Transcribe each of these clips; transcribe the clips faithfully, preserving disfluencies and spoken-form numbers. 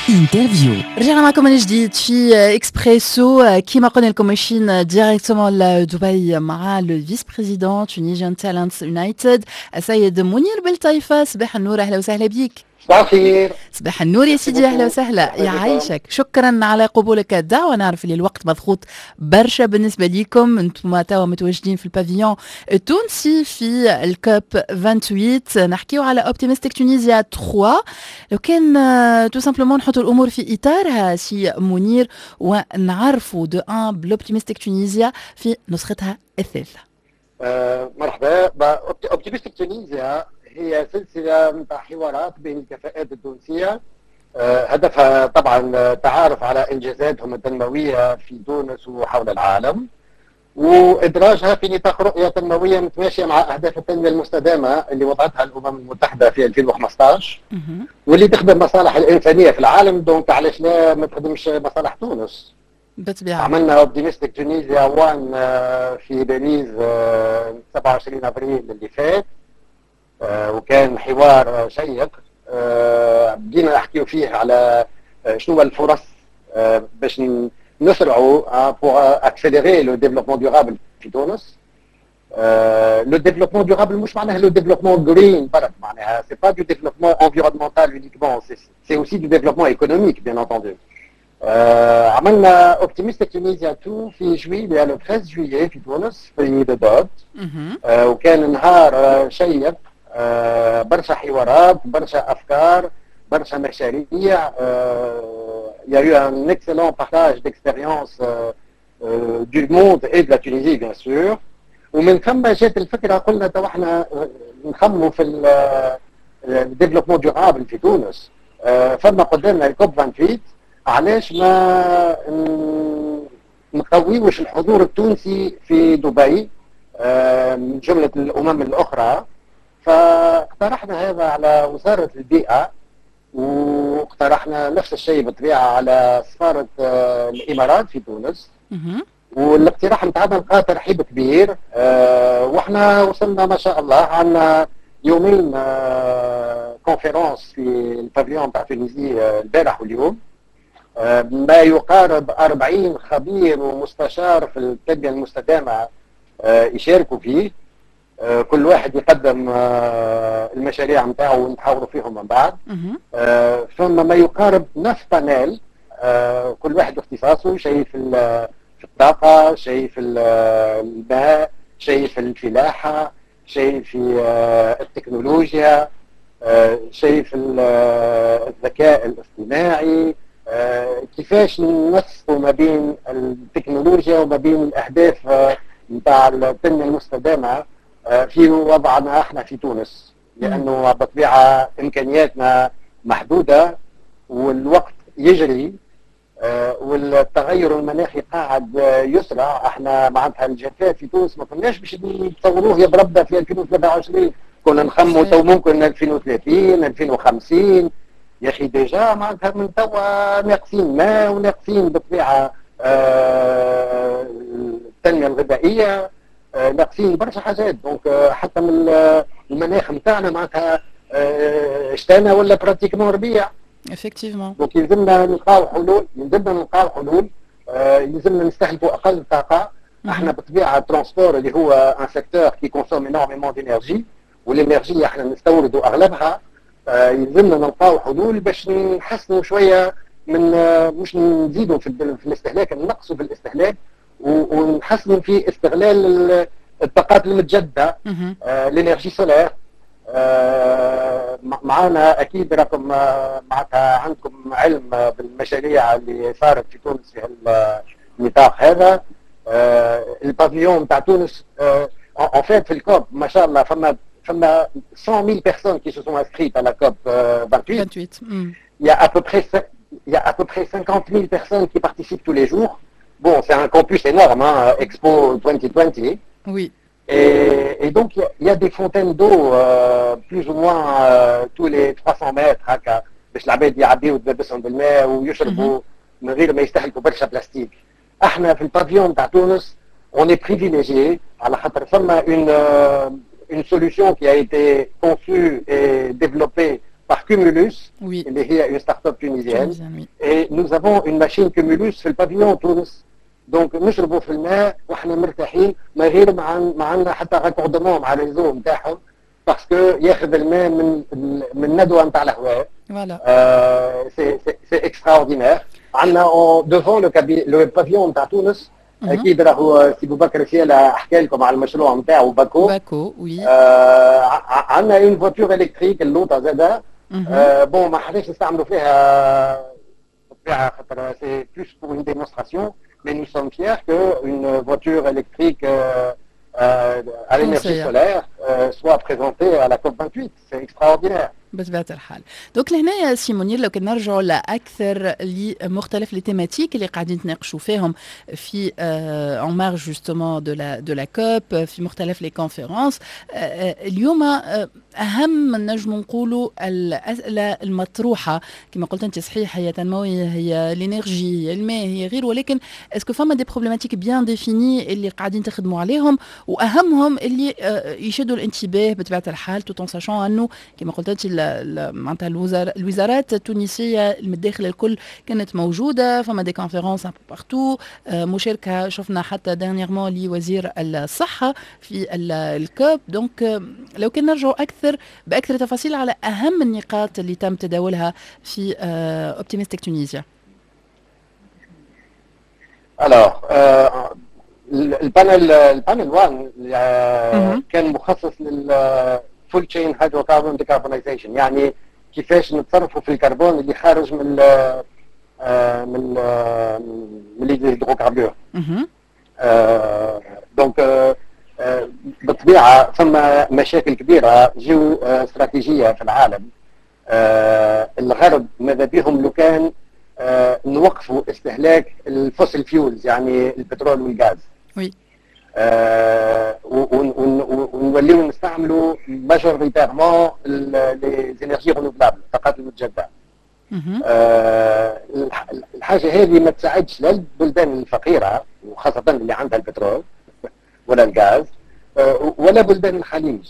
انترفيو. رجعنا معكم من جديد في اكسبريسو. كيما قلنا لكم ماشيين ديريكتومون لدبي مع لو فيس بريزيدون تونيجيان تالنتس يونايتد السيد منير بالطيفه. صباح النور، اهلا وسهلا بيك. صباح الخير. صباح النور يا سيدي، اهلا وسهلا، يعيشك. شكرا على قبولك الدعوه. نعرف اللي الوقت مضغوط برشا بالنسبه ليكم، انتم توا متواجدين في البافيون التونسي في الكوب ثمانية وعشرين. نحكيو على اوبتيمستيك تونيزيا ثلاثة. لو كان تو سامبلومون نحطوا الامور في اطارها سي منير ونعرفوا دو ان بلوبتيمستيك تونيزيا في نسختها الثالثه. آه مرحبا. اوبتيمستيك تونيزيا هي سلسله من حوارات بين الكفاءات التونسيه، آه هدفها طبعا تعارف على انجازاتهم التنمويه في تونس وحول العالم، وادراجها في نطاق رؤيه تنمويه متماشيه مع اهداف التنميه المستدامه اللي وضعتها الامم المتحده في ألفين وخمسطاش، واللي تخدم مصالح الانسانيه في العالم. دونك علاش لا ما تخدمش مصالح تونس؟ بالطبيعه عملنا اوبتيمستيك تونيزيا واحد في باريس سبعة وعشرين ابريل اللي فات، وكان حوار شيق. بدينا نحكيو فيه على شنو الفرص باش نسرعوا بور اكسيليري لو ديفلوبمون ديورابل في تونس. لو ديفلوبمون ديورابل مش معناها لو ديفلوبمون جرين برك، معناها سي با دو ديفلوبمون انفيرونمونتال يونيكمون، سي اوسي دو ديفلوبمون ايكونوميك بيان انتوندو. آه عملنا اوبتيمستيك تونيزيا اثنين في جويليا لو ثلاثة جويلية في تونس في دودوت، آه وكان نهار آه شيق، آه برشا حوارات، برشا افكار، برشا مشاريع. Il y a eu un excellent partage d'expériences euh, euh, du monde et de la Tunisie bien sûr. ومن ثم جات الفكره قلنا تو احنا نخمموا في الديفلوبمون ديورابل في تونس. آه فما قدامنا الكوب ثمانية وعشرين، علاش ما نقويوش الحضور التونسي في دبي آه من جمله الامم الاخرى؟ فاقترحنا هذا على وزاره البيئه، واقترحنا نفس الشيء بالطبيعه على سفاره آه الامارات في تونس. والاقتراح نتاعنا لقى ترحيب كبير، آه واحنا وصلنا ما شاء الله. عندنا يومين آه كونفيرونس في البافيون تاع تونيزي آه البارح واليوم، آه ما يقارب أربعين خبير ومستشار في التنميه المستدامه آه يشاركوا فيه. آه كل واحد يقدم آه المشاريع نتاعو ونتحاوروا فيهم من بعد. آه ثم ما يقارب نفس بانيل، آه كل واحد اختصاصه، شيء في في الطاقه، شيء في الماء، شيء في الفلاحه، شيء في آه التكنولوجيا، آه شيء في الذكاء الاصطناعي. آه كيفاش ننسقوا ما بين التكنولوجيا وما بين الاهداف نتاع آه التنميه المستدامه آه في وضعنا احنا في تونس، لانه بالطبيعه امكانياتنا محدوده والوقت يجري، آه والتغير المناخي قاعد آه يسرع. احنا معناتها الجفاف في تونس ما كناش باش نتصوروه يضربنا في ألفين وثلاثة وعشرين، كنا نخموا تو ممكن ألفين وثلاثين ألفين وخمسين. يا اخي ديجا معناتها من توا ناقصين ماء وناقصين بالطبيعه آه التنميه الغذائيه، آه ناقصين برشا حاجات. دونك آه حتى من المناخ نتاعنا معناتها آه شتانا ولا براتيكمون ربيع. effectivement. دونك يلزمنا نلقاو حلول، يلزمنا نلقاو حلول، آه يلزمنا نستهلكوا اقل طاقه. احنا بالطبيعه الترونسبور اللي هو ان سيكتور كي كونسوم انورميمون دينيرجي، والانرجي احنا نستوردوا اغلبها. آه يلزمنا نلقاو حلول باش نحسنوا شويه من آه مش نزيدوا في, في الاستهلاك، نقصوا في الاستهلاك ونحسنوا في استغلال الطاقات المتجدده، آه الانرجي سولار. آه معنا اكيد راكم معناتها عندكم علم بالمشاريع اللي صارت في تونس في النطاق هذا. آه البافيون تاع تونس en fait في الكوب ما شاء الله فما فما cent mille personnes qui se sont inscrites à la COP euh, vingt-huit. vingt-huit. Mm. Il y a à peu près il y a à peu près cinquante mille personnes qui participent tous les jours. Bon, c'est un campus énorme, hein, Expo vingt vingt. Oui. Et, et donc, il y, y a des fontaines d'eau euh, plus ou moins euh, tous les trois cents mètres, هكا باش العباد يعبيو تلبسهم بالماء ويشربوا من غير ما يستهلكوا برشا بلاستيك. احنا في البافيون تاع تونس on est privilégié على خاطر فما une euh, une solution qui a été conçue et développée par Cumulus, Oui. اللي هي une start-up tunisienne. Tunisien, oui. Et nous avons une machine Cumulus في البافيون تونس. دونك نشربوا في الماء واحنا مرتاحين، ما غير ما ما عندنا حتى راكوردمون مع الريزو نتاعهم، باسكو ياخذ الماء من من الندوه نتاع الهواء. Voilà. سي سي اكستراوردينير. عندنا دوفون لو لو بافيون نتاع تونس، اكيد راهو سي بوبكر سيالا حكى لكم على المشروع نتاعو باكو. باكو وي. عندنا اون فواتور الكتريك اللوطه زاده. بون ما حناش نستعملوا فيها بالطبيعه خاطر سي بلوس بور اون ديمونستراسيون. Mais nous sommes fiers qu'une voiture électrique euh, euh, à l'énergie solaire euh, soit présentée à la COP vingt-huit. C'est extraordinaire. بطبيعة الحال. دوك لهنا سي منير لو كان نرجعوا لأكثر لمختلف التيماتيك اللي قاعدين تناقشوا فيهم في en marge justement de la de la COP في مختلف لي كونفيرونس. اليوم أهم نجم نقولوا الأسئلة المطروحة كما قلت أنت صحيح، هي تنموية، هي الإنرجي، هي الماء، هي غير، ولكن اسكو فما دي بروبليماتيك بيان ديفيني اللي قاعدين تخدموا عليهم، وأهمهم اللي يشدوا الانتباه بطبيعة الحال tout en sachant أنه كما قلت أنت معناتها الوزارات التونسيه من الداخل الكل كانت موجوده، فما دي كونفيرونس ان بو بارتو، مشاركه شفنا حتى دانييرمون لوزير الصحه في الكوب. دونك لو كان نرجعوا اكثر باكثر تفاصيل على اهم النقاط اللي تم تداولها في اوبتيميستيك تونيزيا. الوغ البانل البانل واحد كان مخصص لل فول تشين هيدروكربون ديكربونايزيشن، يعني كيفاش نتصرفوا في الكربون اللي خارج من ال من ال من الهيدروكربور. دونك بالطبيعه ثم مشاكل كبيره جيو استراتيجيه في العالم. الغرب ماذا بهم لو كان نوقفوا استهلاك الفوسيل فيولز يعني البترول والغاز. وي. ونوليو نستعملوا ماجوريتيرمون لي زينيرجي رينوفلابل، الطاقات المتجدده. الحاجه هذه ما تساعدش لا البلدان الفقيره وخاصه اللي عندها البترول ولا الغاز ولا بلدان الخليج.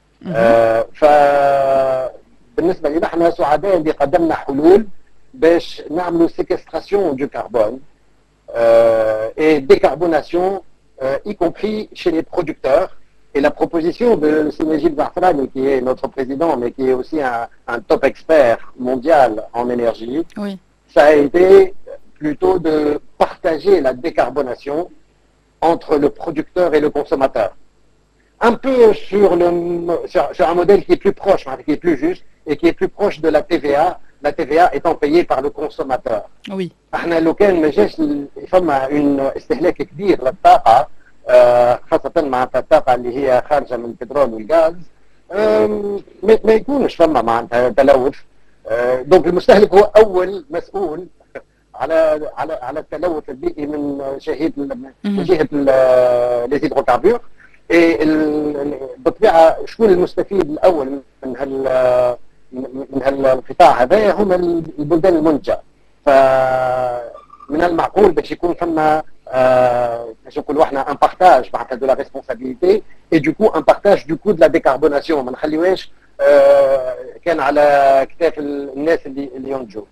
فبالنسبه لنا احنا سعداء اللي قدمنا حلول باش نعملوا سيكستراسيون دو كربون اي ديكربوناسيون y compris chez les producteurs. Et la proposition de Sinajib Zarfrani, qui est notre président, mais qui est aussi un, un top expert mondial en énergie, oui. Ça a été plutôt de partager la décarbonation entre le producteur et le consommateur. Un peu sur, le, sur, sur un modèle qui est plus proche, qui est plus juste, et qui est plus proche de la T V A, la T V A étant payée par le consommateur. Oui. احنا لو كان ما جاش فما اون استهلاك كبير للطاقه خاصه مع الطاقه اللي هي خارجه من البترول والغاز ما يكونش فما معناتها تلوث. دونك المستهلك هو اول مسؤول على على على التلوث البيئي من جهه من جهه ليزيدروكاربور. بالطبيعه شكون المستفيد الاول من هال من هالقطاع هذا؟ هم البلدان المنتجه. فمن المعقول باش يكون فما باش نقولوا احنا ان بارتاج معناتها دو لا ريسبونسابيلتي اي دو كو ان بارتاج دو كو دو لا ديكربوناسيون، ما نخليوهاش كان على كتاف الناس اللي اللي ينتجوا.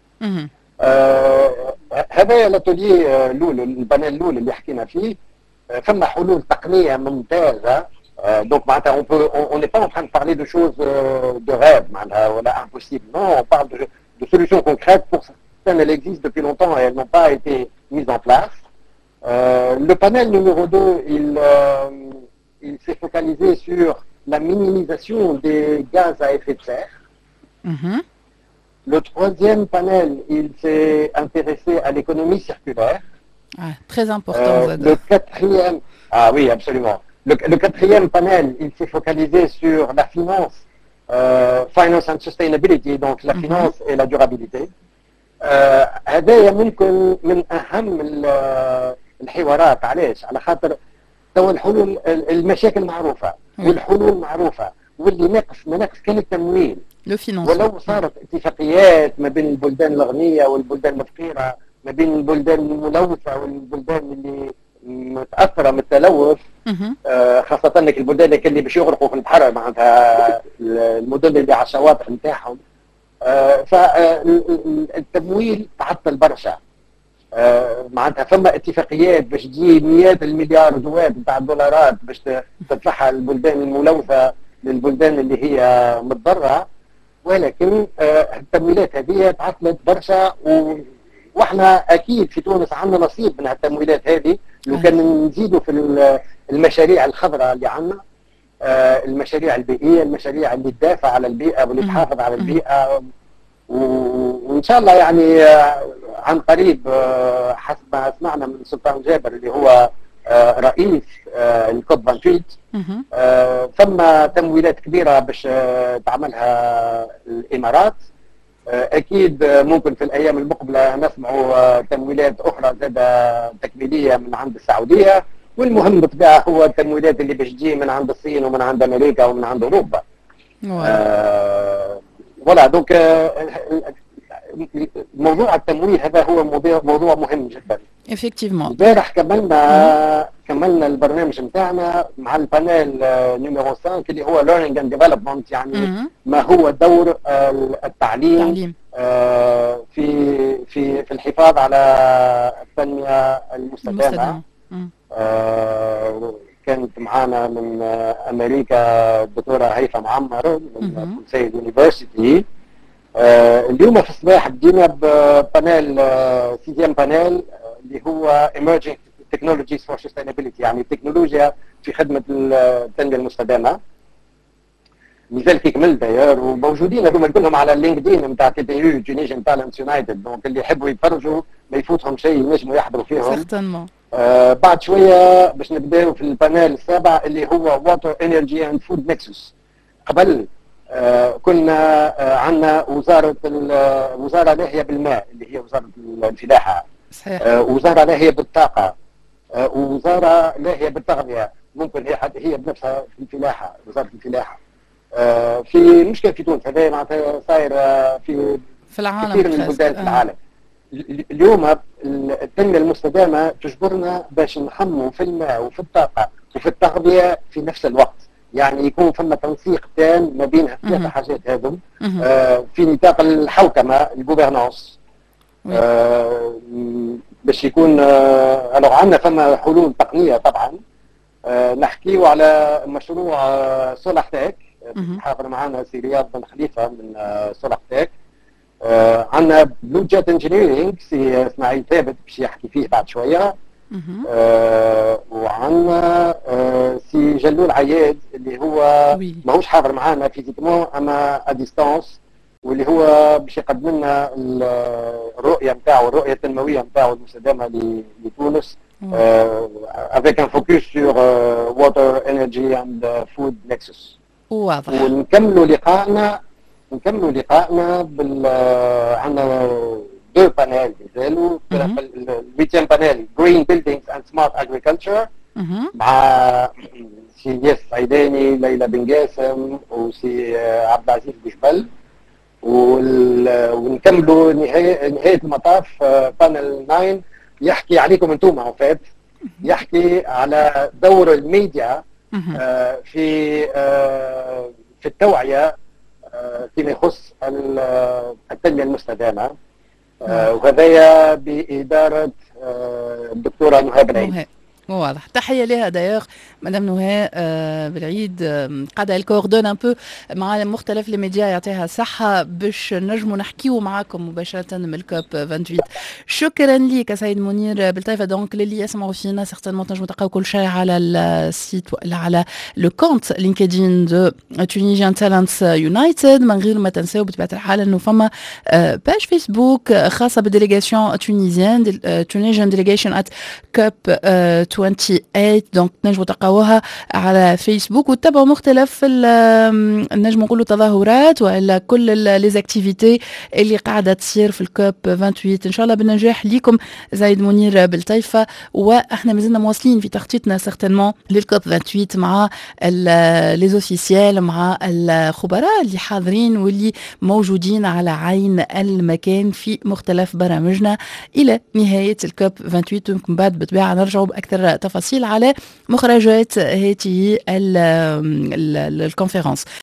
هذا الاتولي الاول البانيل الاول اللي حكينا فيه فما حلول تقنيه ممتازه. Donc, on peut, on n'est pas en train de parler de choses euh, de rêve, voilà, impossible. Non, on parle de, de solutions concrètes. Pour certaines, elles existent depuis longtemps et elles n'ont pas été mises en place. Euh, le panel numéro deux, il, euh, il s'est focalisé sur la minimisation des gaz à effet de serre. Mm-hmm. Le troisième panel, il s'est intéressé à l'économie circulaire. Ah, très important. Euh, le quatrième, ah oui, absolument. Le, le quatrième panel, il s'est focalisé sur la finance, euh, finance and sustainability, donc la mm-hmm. finance et la durabilité. هذا ممكن من أهم الحوارات. علاش؟ على خاطر تو الحلول المشاكل معروفة والحلول معروفة، واللي ناقص ما ناقص كان التمويل. ولو صارت اتفاقيات ما بين البلدان الغنية والبلدان الفقيرة، ما بين البلدان الملوثة والبلدان اللي متاثره من التلوث، آه خاصه انك البلدان اللي باش يغرقوا في البحر معناتها المدن اللي على الشواطئ نتاعهم، فالتمويل تعطل برشا. معناتها فما اتفاقيات باش تجي مئات المليار دوات نتاع الدولارات باش تدفعها للبلدان الملوثه للبلدان اللي هي متضرره، ولكن التمويلات هذه تعطلت برشا، واحنا اكيد في تونس عندنا نصيب من التمويلات هذه لو كان نزيدوا في المشاريع الخضراء اللي عندنا، المشاريع البيئيه، المشاريع اللي تدافع على البيئه واللي تحافظ على البيئه، وان شاء الله يعني عن قريب حسب ما سمعنا من سلطان جابر اللي هو رئيس الكوب ثمانية وعشرين، ثم تمويلات كبيره باش تعملها الامارات. اكيد ممكن في الايام المقبله نسمعوا تمويلات اخرى زادة تكميليه من عند السعوديه، والمهم بالطبيعه هو التمويلات اللي باش تجي من عند الصين ومن عند امريكا ومن عند اوروبا. فوالا دونك موضوع التمويل هذا هو موضوع مهم جدا. effectivement. امبارح كملنا كملنا البرنامج نتاعنا مع البانيل نيميرو خمسة اللي هو learning and development، يعني ما هو دور التعليم في في في الحفاظ على التنميه المستدامه. كانت معانا من امريكا الدكتوره هيثم عمر من سيد يونيفرسيتي. اليوم في الصباح بدينا ببانيل سيزيام بانيل اللي هو emerging technologies for sustainability، يعني التكنولوجيا في خدمه التنميه المستدامه. مازال كيكمل داير، وموجودين هذوما كلهم على اللينكدين نتاع تي بي يو تونيجن تالنتس يونايتد، دونك اللي يحبوا يتفرجوا ما يفوتهم شيء ينجموا يحضروا فيهم. سيغتانمون. آه بعد شويه باش نبداو في البانيل السابع اللي هو واتر انرجي اند فود نكسس. قبل آه كنا آه عندنا وزاره وزاره لاهيه بالماء اللي هي وزاره الفلاحه. صحيح. آه وزاره لاهيه بالطاقه، آه وزاره لاهيه بالتغذيه، ممكن هي حتى هي بنفسها في الفلاحه، وزاره الفلاحه. آه في مشكله في تونس هذا معناتها صاير في في العالم كثير من البلدان في العالم. اليوم التنميه المستدامه تجبرنا باش نخموا في الماء وفي الطاقه وفي التغذيه في نفس الوقت، يعني يكون ثم تنسيق تام ما بين الثلاث حاجات هذم آه في نطاق الحوكمه الجوفرنانس. آه باش يكون آه لو عندنا ثم حلول تقنيه طبعا. آه نحكيو على مشروع آه سولح تاك، حاضر معنا سي رياض بن خليفه من آه سولح تاك. آه عندنا بلو جيت انجينيرينج سي اسماعيل ثابت باش يحكي فيه بعد شويه. آه وعندنا آه سي جلول عياد اللي هو ماهوش حاضر معنا فيزيكمون اما ا ديستانس، واللي هو باش يقدم لنا الرؤيه نتاعو الرؤيه التنمويه نتاعو المستدامه لتونس افيك ان فوكس سور ووتر انرجي اند فود نكسس. واضح. ونكملوا لقائنا نكملوا لقائنا بال عندنا دو بانيل مازالوا. الويتيام بانيل جرين بيلدينغز اند سمارت اجريكلتشر مع سي ياس عيداني، ليلى بن قاسم، وسي عبد العزيز بوجبل. ونكملوا نهايه نهايه المطاف بانل تسعة يحكي عليكم انتم عفات، يحكي على دور الميديا في في التوعيه فيما يخص التنميه المستدامه، وهذايا باداره الدكتوره نهى بالعيد. واضح. تحيه لها دايوغ مدام نهى آه بالعيد آه قاعده الكوردون ان بو مع مختلف الميديا، يعطيها الصحه باش نجموا نحكيو معاكم مباشره من الكوب ثمانية وعشرين. شكرا لك سيد منير بالطيفه. دونك للي يسمعوا فينا سيغتانمون تنجموا تلقاو كل شيء على السيت ولا على لو كونت لينكدين دو تونيجيان تالنتس يونايتد. من غير ما تنساو بطبيعه الحال انه فما آه باج فيسبوك خاصه بالديليغاسيون تونيزيان تونيجيان ديليغاسيون ات كوب ثمانية وعشرين، دونك تنجموا تلقاوها على فيسبوك وتتابعوا مختلف نجموا نقولوا تظاهرات والا كل لي زاكتيفيتي اللي قاعده تصير في الكوب ثمانية وعشرين. ان شاء الله بالنجاح ليكم زايد منير بالطيفه. واحنا مازلنا مواصلين في تخطيطنا سيغتانمون للكوب ثمانية وعشرين مع لي زوفيسيال، مع الخبراء اللي حاضرين واللي موجودين على عين المكان في مختلف برامجنا الى نهايه الكوب ثمانية وعشرين. من بعد بالطبيعه نرجعوا باكثر تفاصيل على مخرجات هذه الكونفرنس.